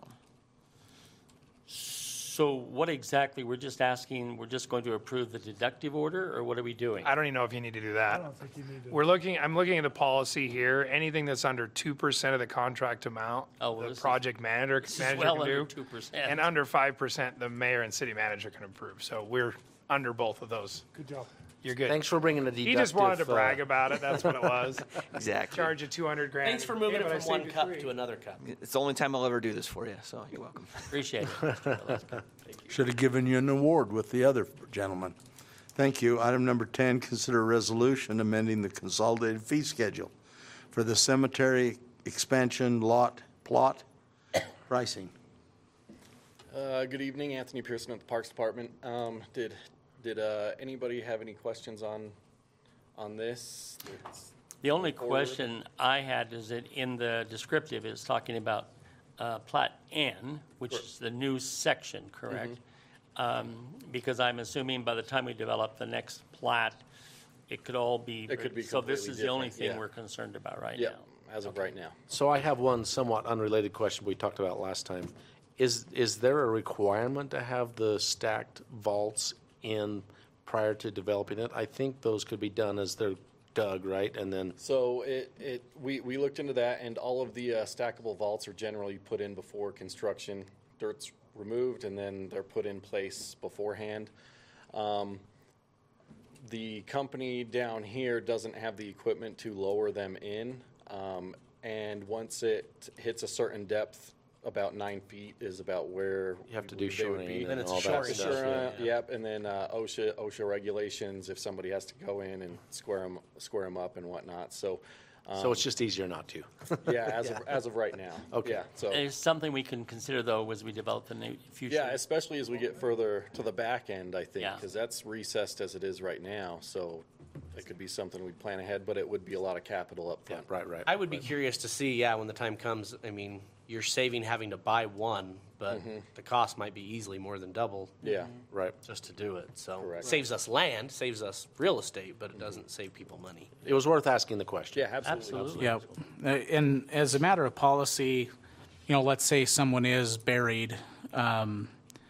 So what exactly, we're just asking, we're just going to approve the deductive order, or what are we doing? I don't even know if you need to do I that. don't think you need to. We're looking, I'm looking at the policy here. Anything that's under two percent of the contract amount, Oh, well, the this is- project manager, this is manager well can under do. two percent. And under five percent, the mayor and city manager can approve. So we're under both of those. Good job. You're good. Thanks for bringing the deductive. He just wanted to uh, brag about it. That's what it was. exactly. Charge you two hundred grand. Thanks for moving Yeah, it but I from one saved you cup three. to another cup. it's the only time I'll ever do this for you. So you're welcome. Appreciate it. Thank you. Should have given you an award with the other gentleman. Thank you. Item number ten, consider a resolution amending the consolidated fee schedule for the cemetery expansion lot plot pricing. Uh, good evening, Anthony Pearson at the Parks Department. Um, did did uh, anybody have any questions on on this? It's The only forward. question I had is that in the descriptive, it's talking about uh, Plat N, which is the new section, correct? Um, Because I'm assuming by the time we develop the next plat, it could all be. It could be So this completely is the only different, thing yeah. we're concerned about right Yeah, now. as of right now. So I have one somewhat unrelated question we talked about last time. Is, is there a requirement to have the stacked vaults in prior to developing it? I think those could be done as they're dug, right? And then, So it, it we, we looked into that, and all of the uh, stackable vaults are generally put in before construction. Dirt's removed, and then they're put in place beforehand. Um, the company down here doesn't have the equipment to lower them in, um, and once it hits a certain depth, about nine feet is about where You have to we do believe they would shoring be. and Then it's all shoring. that stuff, Sure, yeah, uh, yeah. Yep, and then uh, OSHA OSHA regulations if somebody has to go in and square them square them up and whatnot. So, um, so it's just easier not to. yeah, as of as of right now. Okay. Yeah. So It's something we can consider, though, as we develop the new future. yeah, especially as we get further to the back end, I think, Yeah. because that's recessed as it is right now. So it could be something we plan ahead, but it would be a lot of capital up front. Right, right. I would be curious to see, yeah, when the time comes, I mean, you're saving having to buy one, but the cost might be easily more than double. Yeah. Right. Just to do it, so. Correct. Saves us land, saves us real estate, but it doesn't save people money. It was worth asking the question. Yeah, absolutely. Absolutely. Yeah, uh, and as a matter of policy, you know, let's say someone is buried, um,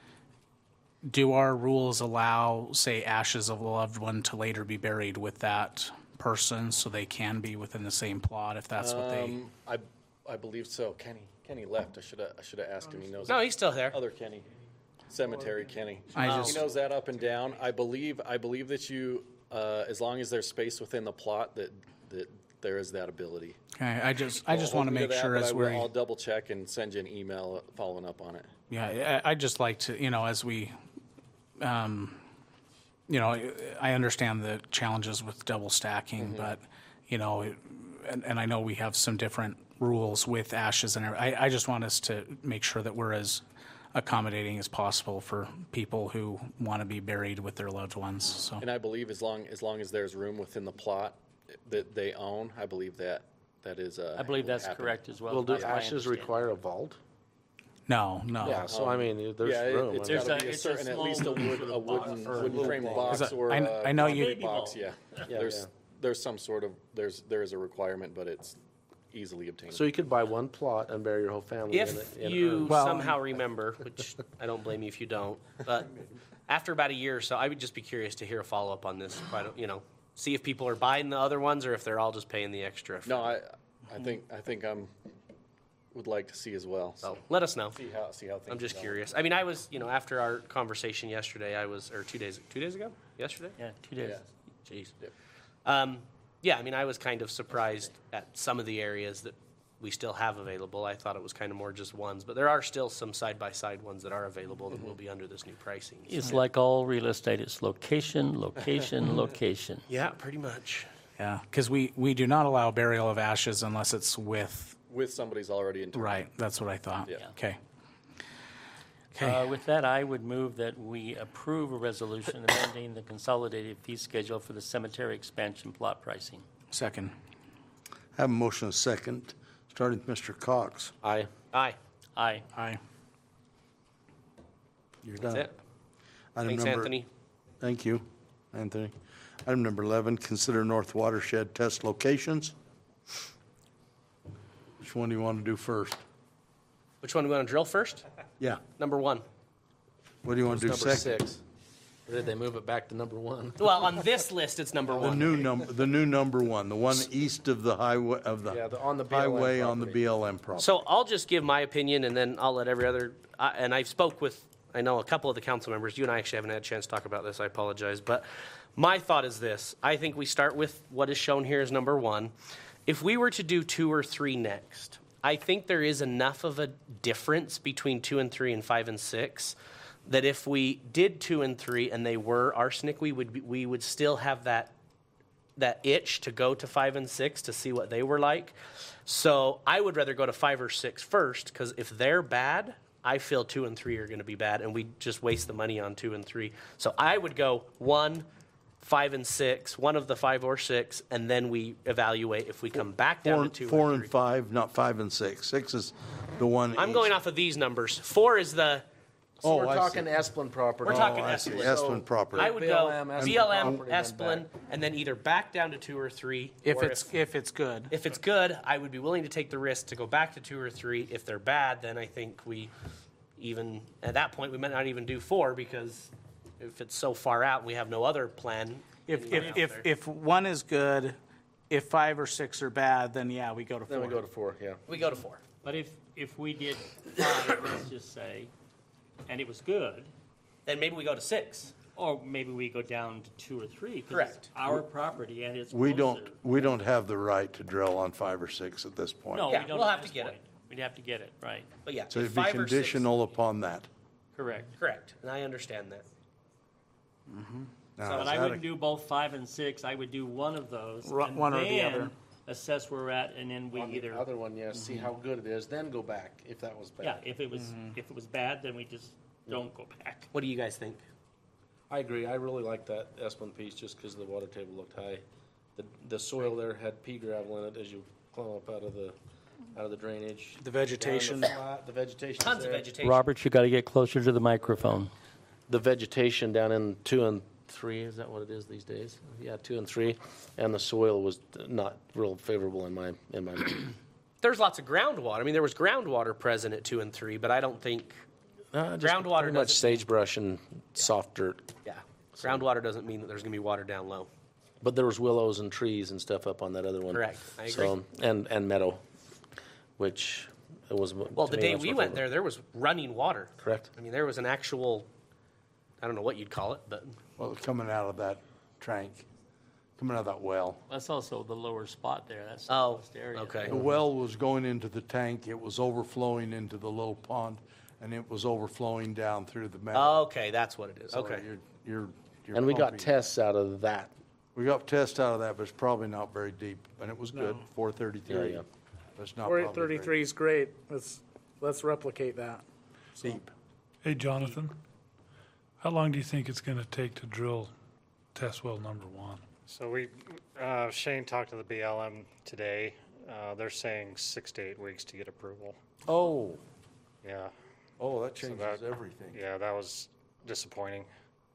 do our rules allow, say, ashes of a loved one to later be buried with that person, so they can be within the same plot if that's what they? Um, I I believe so. Kenny Kenny left. I should have I should have asked him. He knows. No, it. he's still there. Other Kenny, Cemetery Kenny. I he just- knows that up and down. I believe I believe that you, uh, as long as there's space within the plot, that that there is that ability. Okay, I just, I I'll just hold want to you make that, sure but as I will- we're. I'll double check and send you an email following up on it. Yeah, I, I just like to, you know, as we, um, you know, I understand the challenges with double stacking, Mm-hmm. but, you know, it- and, and I know we have some different rules with ashes and everything. I, I just want us to make sure that we're as accommodating as possible for people who want to be buried with their loved ones, so. And I believe as long as long as there's room within the plot that they own, I believe that that is. Uh, I believe will that's happen. correct as well. Well, do That's my ashes understanding. require a vault? No, no. Yeah, so I mean, there's yeah, it- room. it's I mean- got There's to a- be a it's a certain, at least a small wood, sort a of wooden, box. wooden frame Box. box 'Cause I- or I- a I know you- concrete box. Yeah, Yeah, there's yeah. there's some sort of there's there is a requirement, but it's easily obtainable. So you could buy one plot and bury your whole family in If it. in you urns. Well- somehow remember, which I don't blame you if you don't, but after about a year or so, I would just be curious to hear a follow-up on this. Quite, a- you know, see if people are buying the other ones or if they're all just paying the extra. for- No, I I think I think I'm would like to see as well. So Let us know. see how see how things I'm just develop. curious. I mean, I was, you know, after our conversation yesterday, I was, or two days, two days ago? Yesterday? Yeah, two days. Yeah. Jeez. Um, yeah, I mean, I was kind of surprised at some of the areas that we still have available. I thought it was kind of more just ones, but there are still some side-by-side ones that are available that will be under this new pricing. It's like all real estate, it's location, location, location. Yeah, pretty much. Yeah, because we, we do not allow burial of ashes unless it's with, With somebody's already in town. right, that's what I thought. Yeah. Okay. Uh, With that, I would move that we approve a resolution amending the consolidated fee schedule for the cemetery expansion plot pricing. Second. Have a motion and a second, starting with Mister Cox. Aye. Aye. Aye. Aye. You're done. That's it. Item Thanks, number- Anthony. Thank you, Anthony. Item number eleven, consider North Watershed test locations. Which one do you want to do first? Which one do we want to drill first? Yeah. Number one. What do you want to do Number second? six. Or did they move it back to number one? Well, on this list, it's number The one. new number, the new number one, the one east of the highway, of the Yeah, the- on the B L M highway on the property. B L M property. So I'll just give my opinion, and then I'll let every other, I- and I've spoke with, I know a couple of the council members. You and I actually haven't had a chance to talk about this. I apologize. But my thought is this. I think we start with what is shown here as number one. If we were to do two or three next, I think there is enough of a difference between two and three and five and six that if we did two and three and they were arsenic, we would be, we would still have that that itch to go to five and six to see what they were like. So I would rather go to five or six first, because if they're bad, I feel two and three are going to be bad, and we just waste the money on two and three. So I would go one, five and six, one of the five or six, and then we evaluate if we come back down Four, to two. four or and three. five, not five and six. Six is the one. I'm east. going off of these numbers. Four is the. Oh, We're I talking see. Esplin property. We're talking Oh, I see. Esplin. Esplin property. I would B L go M, Esplin B L M, property, then Esplin, back. and then either back down to two or three. If or it's, if it's good. If it's good, I would be willing to take the risk to go back to two or three. If they're bad, then I think we even, at that point, we might not even do four, because if it's so far out, we have no other plan. If, anyway if, out if, there. if one is good, if five or six are bad, then yeah, we go to four. Then we go to four, yeah. We go to four. But if, if we did five, let's just say, and it was good, Then maybe we go to six. or maybe we go down to two or three. 'cause Correct. it's our property and it's We don't, closer. we don't have the right to drill on five or six at this point. No, Yeah, we don't we'll at have to this get it. point. We'd have to get it, right. But yeah, So if it'd be five or six- conditional upon that. Correct. Correct, and I understand that. Now, But is I that wouldn't a- do both five and six. I would do one of those. Ru- and one or the then other. Assess where we're at, and then we On the either, other one, yes, see how good it is, then go back if that was bad. yeah, if it was, if it was bad, then we just don't go back. What do you guys think? I agree. I really like that Esplin piece just because the water table looked high. The, the soil there had pea gravel in it as you climb up out of the, out of the drainage. The vegetation. Down the flat, The vegetation. Tons of vegetation. Robert, you gotta get closer to the microphone. The vegetation down in two and three, is that what it is these days? Yeah, two and three, and the soil was not real favorable in my, in my mind. There's lots of groundwater. I mean, there was groundwater present at two and three, but I don't think, Uh, just Groundwater pretty much doesn't- sagebrush and soft dirt. yeah, groundwater doesn't mean that there's gonna be water down low. But there was willows and trees and stuff up on that other one. Correct. I So, and, and meadow, which it was. Well, to the me, day that's we what went they- there, there was running water. Correct. I mean, there was an actual, I don't know what you'd call it, but Well, it's coming out of that tank, coming out of that well. That's also the lower spot there. That's the Oh, lowest area. okay. The well was going into the tank, it was overflowing into the little pond, and it was overflowing down through the meadow. okay, that's what it is. So Okay. you're- You're, you're And we got pumping. tests out of that. We got tests out of that, but it's probably not very deep, and it was good, four thirty-three. Yeah, yeah. But it's not Four probably very thirty-three is great. Let's, let's replicate that. deep. Hey, Jonathan, how long do you think it's going to take to drill test well number one? So we, uh, Shane talked to the B L M today. Uh, they're saying six to eight weeks to get approval. Oh, Yeah. oh, that So changes that- everything. Yeah, that was disappointing.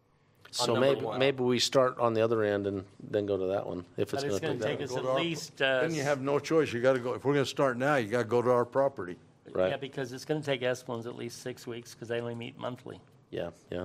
So number maybe, one. maybe we start on the other end and then go to that one, if it's But it's gonna gonna take take that us long. at least, uh, Then you have no choice, you gotta go, if we're gonna start now, you gotta go to our property. yeah, Right, because it's gonna take Esplin's at least six weeks, because they only meet monthly. yeah, yeah.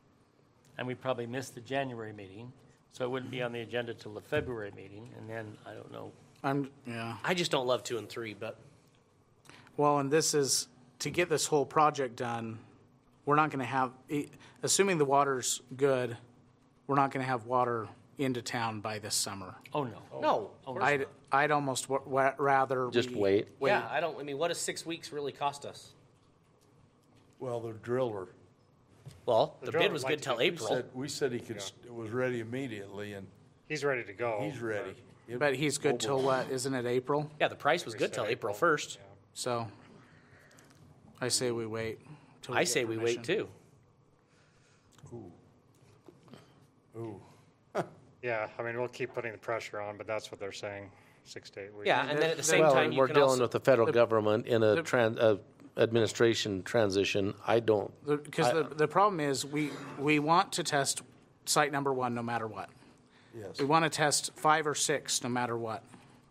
And we probably missed the January meeting, so it wouldn't be on the agenda till the February meeting, and then, I don't know. I'm, yeah. I just don't love two and three, but Well, and this is, to get this whole project done, we're not going to have, e- assuming the water's good, we're not going to have water into town by this summer. Oh, no. No. I'd, I'd almost wa- wa- rather. Just we wait. Yeah, I don't, I mean, what does six weeks really cost us? Well, the driller. Well, The the driller bid was would good like till to- We April. said, we said he could, st- it was ready immediately, and He's ready to go. he's ready. It- But he's good till what, isn't it April? Yeah, the price was good till April first. So I say we wait. till we I get say we wait permission. too. Ooh. Yeah, I mean, we'll keep putting the pressure on, but that's what they're saying, six to eight weeks. Yeah, and then at the same Well, time, you we're can dealing also, with the federal the- government in a the- tran, uh, administration transition. I don't. Because the, the problem is, we, we want to test site number one no matter what. Yes. We want to test five or six no matter what.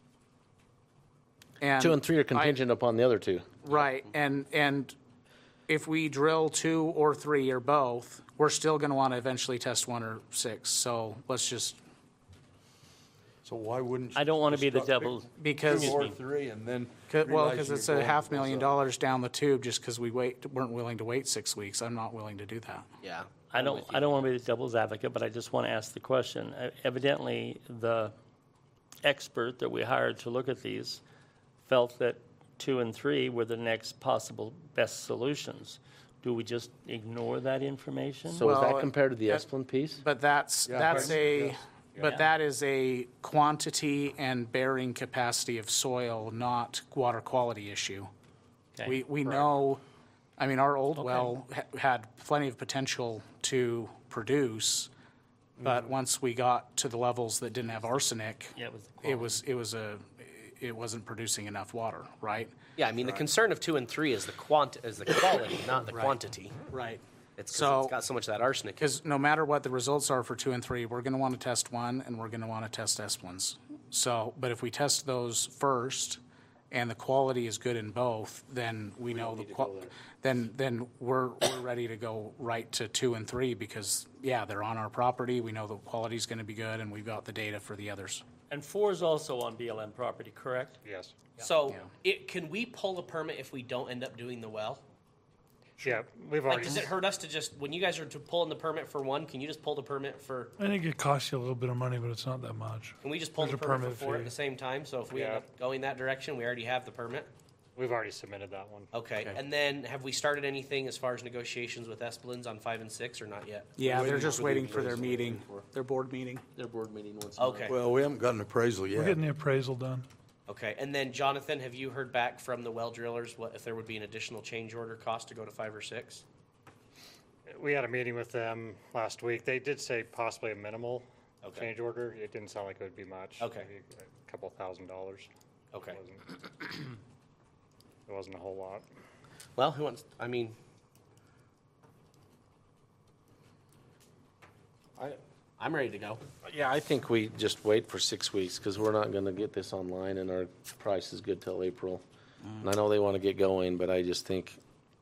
And Two and three are I- contingent upon the other two. Right, and, and if we drill two or three or both, we're still going to want to eventually test one or six. So let's just, So why wouldn't? I don't want to be the just pick devil. because, Two or three, and then. well, realize because you're it's a going half to million some- dollars down the tube just because we wait, weren't willing to wait six weeks. I'm not willing to do that. yeah. I don't, I don't want to be the devil's advocate, but I just want to ask the question. Uh, Evidently, the expert that we hired to look at these felt that two and three were the next possible best solutions. Do we just ignore that information? So is Well, that compared to the uh, Esplin piece? But that's, Yeah, that's right. a, Yes. but Yeah. that is a quantity and bearing capacity of soil, not water quality issue. Okay. We, we know, I mean, our old well ha- had plenty of potential to produce, but once we got to the levels that didn't have arsenic, Yeah, it was the it quality. was, it was a, it wasn't producing enough water, right? Yeah, I mean, the concern of two and three is the quant, is the quality, not the Right. quantity. Right. It's 'cause So- it's got so much of that arsenic. Because no matter what the results are for two and three, we're going to want to test one, and we're going to want to test Esplins. So, but if we test those first, and the quality is good in both, then we know the, qual- then, then we're, we're ready to go right to two and three, because, yeah, they're on our property, we know the quality's going to be good, and we've got the data for the others. And four is also on B L M property, correct? Yes. So, it, can we pull a permit if we don't end up doing the well? Yeah, we've Like, already, does it hurt us to just, when you guys are to pulling the permit for one, can you just pull the permit for, I think it costs you a little bit of money, but it's not that much. can we just pull There's the a permit permit for four at fee. the same time? So if we end Yeah. up going that direction, we already have the permit? we've already submitted that one. Okay, and then have we started anything as far as negotiations with Espelins on five and six, or not yet? Yeah, they're Waiting just for the waiting for their appraisal. meeting, their board meeting. Their board meeting once a month. Okay, Well, we haven't got an appraisal We're yet. getting the appraisal done. okay, and then Jonathan, have you heard back from the well drillers, what, if there would be an additional change order cost to go to five or six? We had a meeting with them last week. They did say possibly a minimal Okay. change order. It didn't sound like it would be much. Okay. Maybe a couple thousand dollars. Okay, It wasn't, it wasn't a whole lot. well, who wants, I mean, I- I'm ready to go. Yeah, I think we just wait for six weeks because we're not going to get this online and our price is good till April. And I know they want to get going, but I just think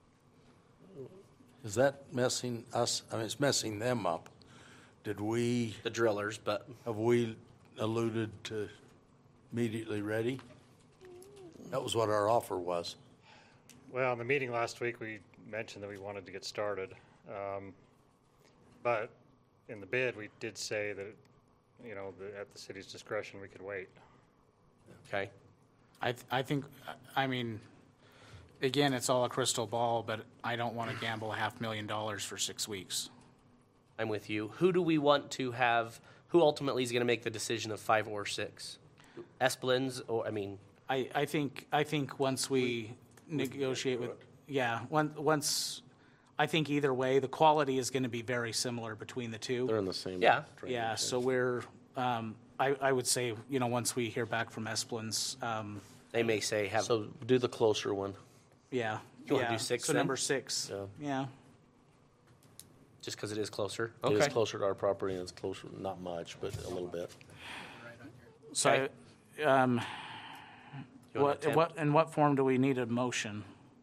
Is that messing us, I mean, it's messing them up. Did we, The drillers, but have we alluded to immediately ready? That was what our offer was. Well, in the meeting last week, we mentioned that we wanted to get started. Um, But in the bid, we did say that, you know, that at the city's discretion, we could wait. okay. I, th- I think, I mean, again, it's all a crystal ball, but I don't want to gamble a half million dollars for six weeks. I'm with you. Who do we want to have, who ultimately is going to make the decision of five or six? Espelins, or, I mean, I, I think, I think once we negotiate with, yeah, one, once, I think either way, the quality is going to be very similar between the two. they're in the same. Yeah. Yeah, so we're, um, I, I would say, you know, once we hear back from Esplin's, um, they may say have, So do the closer one. yeah. You wanna yeah. do six So then? number six, Yeah. yeah. just because it is closer? It is Okay. closer to our property and it's closer, not much, but a little bit. So, Okay. um, You wanna what, attempt? what, in what form do we need a motion?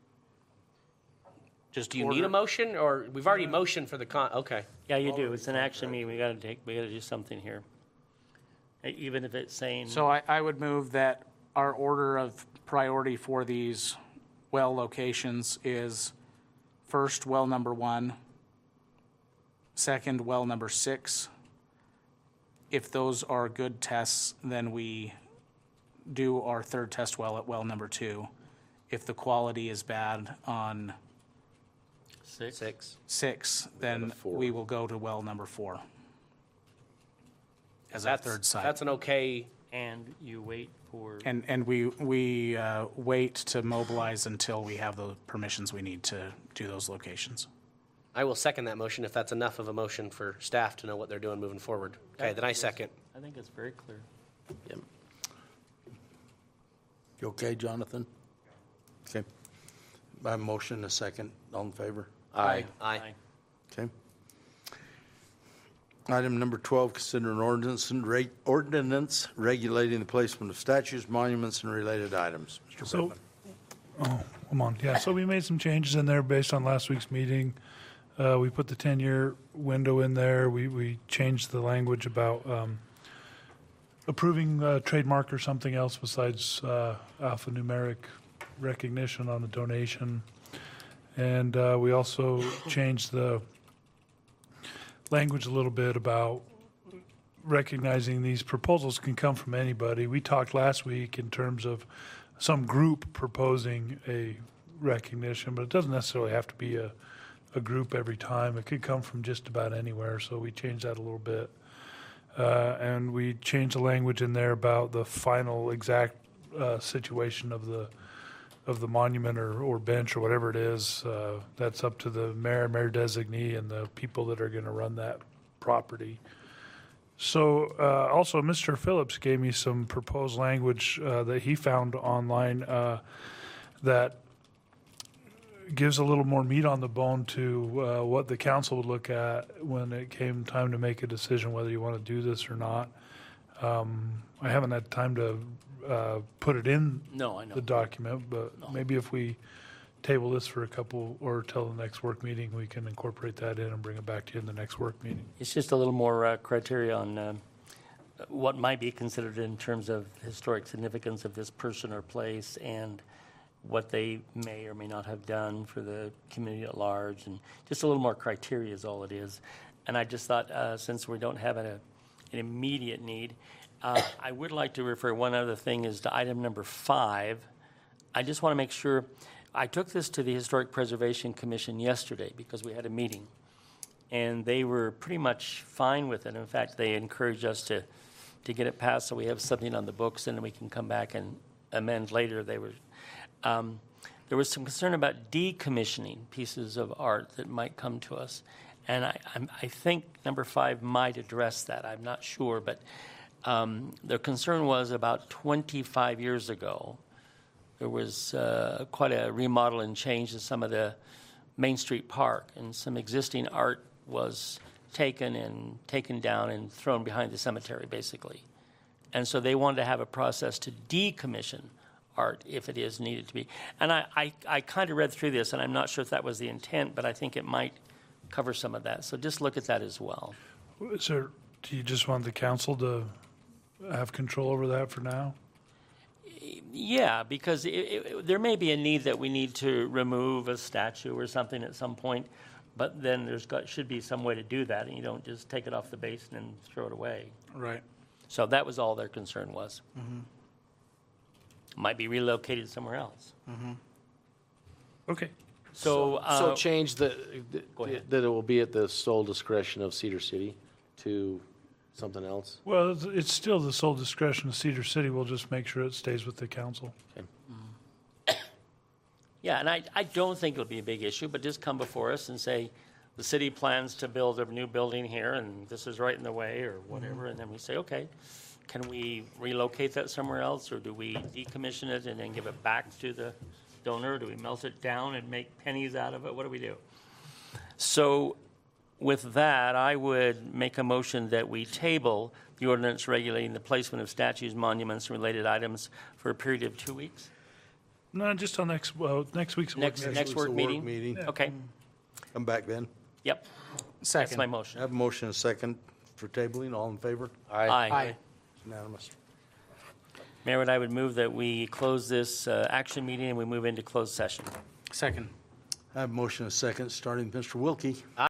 Just Do you need a order- motion, or, we've already motioned for the con, okay. Yeah, you do. It's an action meeting. We gotta take, we gotta do something here. E- Even if it's saying. So I, I would move that our order of priority for these well locations is first well number one, second well number six. If those are good tests, then we do our third test well at well number two. If the quality is bad on Six. Six. six, then we will go to well number four as our That's- third site. That's an okay. And you wait for. And, and we, we uh, wait to mobilize until we have the permissions we need to do those locations. I will second that motion if that's enough of a motion for staff to know what they're doing moving forward. Okay, then I second. I think it's very clear. Yep. You okay, Jonathan? Okay. I have a motion, a second. All in favor? Aye. Aye. Okay. Item number twelve, consider an ordinance and rate, ordinance regulating the placement of statues, monuments, and related items. Mister So, Pittman. oh, come on, yeah, so we made some changes in there based on last week's meeting. Uh, we put the ten-year window in there. We, we changed the language about, um, approving a trademark or something else besides, uh, alphanumeric recognition on a donation. And, uh, we also changed the language a little bit about recognizing these proposals can come from anybody. We talked last week in terms of some group proposing a recognition, but it doesn't necessarily have to be a, a group every time. It could come from just about anywhere, so we changed that a little bit. Uh, and we changed the language in there about the final exact uh, situation of the of the monument or, or bench or whatever it is. Uh, that's up to the mayor, mayor designee, and the people that are going to run that property. So uh, also, Mister Phillips gave me some proposed language uh, that he found online uh, that gives a little more meat on the bone to uh, what the council would look at when it came time to make a decision whether you want to do this or not. Um, I haven't had time to uh, put it in No, I know. the document, but maybe if we table this for a couple or till the next work meeting, we can incorporate that in and bring it back to you in the next work meeting. It's just a little more uh, criteria on uh, what might be considered in terms of historic significance of this person or place and what they may or may not have done for the community at large. And just a little more criteria is all it is. And I just thought, uh, since we don't have an, an immediate need, uh, I would like to refer one other thing is to item number five. I just want to make sure, I took this to the Historic Preservation Commission yesterday because we had a meeting. And they were pretty much fine with it. In fact, they encouraged us to, to get it passed so we have something on the books and then we can come back and amend later. They were, um, there was some concern about decommissioning pieces of art that might come to us. And I, I'm, I think number five might address that. I'm not sure, but um, the concern was about twenty-five years ago, there was uh, quite a remodel and change to some of the Main Street Park, and some existing art was taken and taken down and thrown behind the cemetery, basically. And so they wanted to have a process to decommission art if it is needed to be. And I, I, I kind of read through this, and I'm not sure if that was the intent, but I think it might cover some of that. So just look at that as well. So do you just want the council to have control over that for now? Yeah, because it, it, there may be a need that we need to remove a statue or something at some point, but then there's got, should be some way to do that, and you don't just take it off the basin and throw it away. Right. So that was all their concern was. Mm-hmm. Might be relocated somewhere else. Mm-hmm. Okay. So, uh, So change the, Go ahead. that it will be at the sole discretion of Cedar City to something else? Well, it's, it's still the sole discretion of Cedar City. We'll just make sure it stays with the council. Yeah, and I, I don't think it'll be a big issue, but just come before us and say, the city plans to build a new building here, and this is right in the way, or whatever, and then we say, okay, can we relocate that somewhere else, or do we decommission it and then give it back to the donor? Do we melt it down and make pennies out of it? What do we do? So with that, I would make a motion that we table the ordinance regulating the placement of statues, monuments, and related items for a period of two weeks. No, just till next, well, next week's work Next, meeting. next work work meeting? meeting. Yeah. Okay, Come back then. yep. Second. That's my motion. I have a motion and a second for tabling. All in favor? Aye. Unanimous. Mayor, what I would move that we close this uh, action meeting and we move into closed session. Second. I have a motion and a second, starting with Mister Wilkie.